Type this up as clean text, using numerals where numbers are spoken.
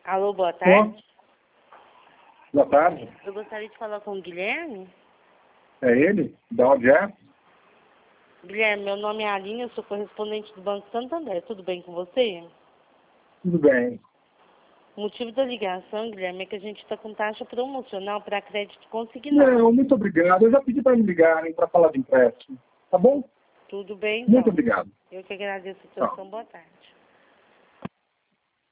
Alô, boa tarde. Boa tarde. Eu gostaria de falar com o Guilherme. É ele? Da onde é? Guilherme, meu nome é Aline, eu sou correspondente do Banco Santander. Tudo bem com você? Tudo bem. O motivo da ligação, Guilherme, é que a gente está com taxa promocional para crédito consignado. Não, muito obrigado. Eu já pedi para me ligarem para falar de empréstimo. Tá bom? Tudo bem, Muito então. obrigado. Eu que agradeço a atenção. Boa tarde.